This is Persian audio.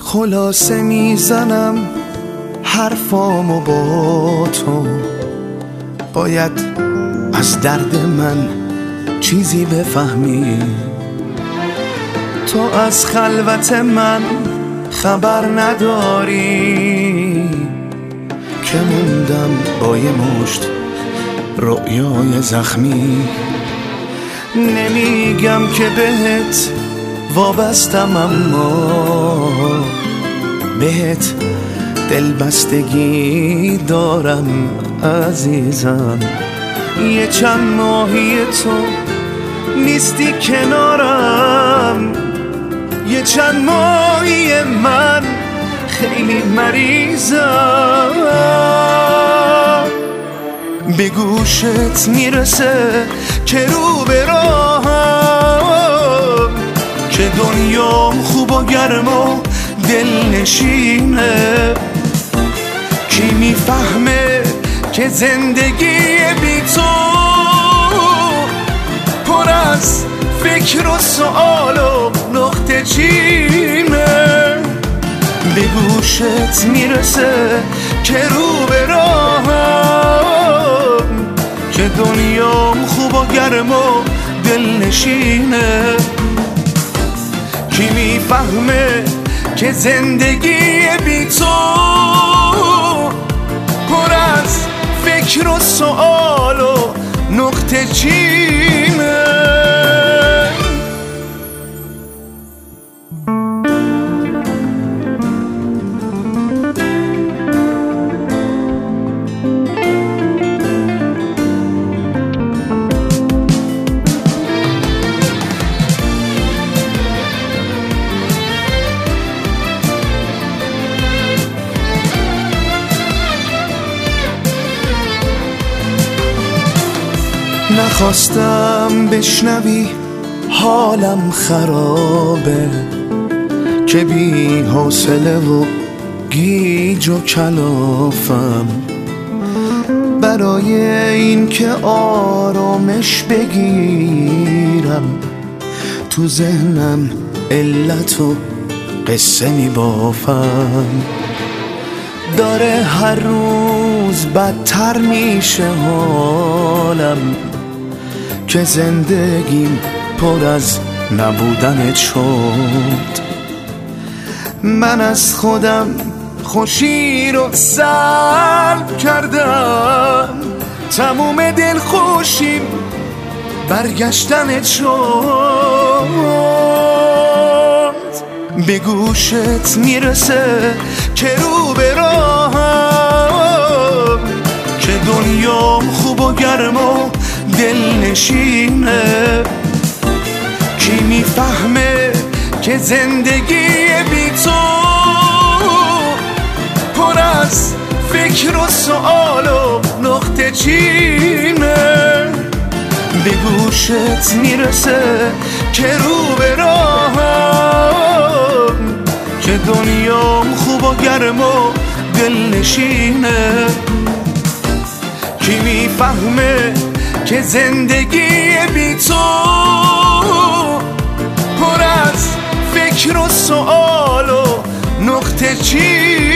خلاصه میزنم حرفامو با تو، باید از درد من چیزی بفهمی. تو از خلوت من خبر نداری که موندم با یه مشت رؤیای زخمی. نمیگم که بهت وابستم، اما بهت دلبستگی دارم عزیزم. یه چند ماهی تو نیستی کنارم، یه چند ماهی من خیلی مریضم. به گوشت میرسه که رو به راهم، که دنیام خوب و گرم و دلنشینه. کی میفهمه که زندگی بی تو پر از فکر و سؤال و نقطه چینه. به گوشت میرسه که رو به راهم، که دنیام خوب و گرم و دلنشینه. کی میفهمه که زندگی بی تو پر از فکر و سؤال و نقطه چینه. نخواستم بشنوی حالم خرابه، که بی حوصله و گیج و کلافم. برای این که آرامش بگیرم تو ذهنم علت و قصه می بافم. داره هر روز بدتر میشه حالم، که زندگیم پر از نبودنت شد. من از خودم خوشی رو سلب کردم، تموم دل خوشیم برگشتنت شد. به گوشت میرسه که رو به راهم، که دنیام خوب و گرم و دلنشینه. کی میفهمه که زندگی بی تو پر از فکر و سؤال و نقطه چینه. به گوشت میرسه که رو به راهم، که دنیام خوب و گرم و دلنشینه. کی میفهمه که زندگی بی تو پر از فکر و سؤال و نقطه چینه.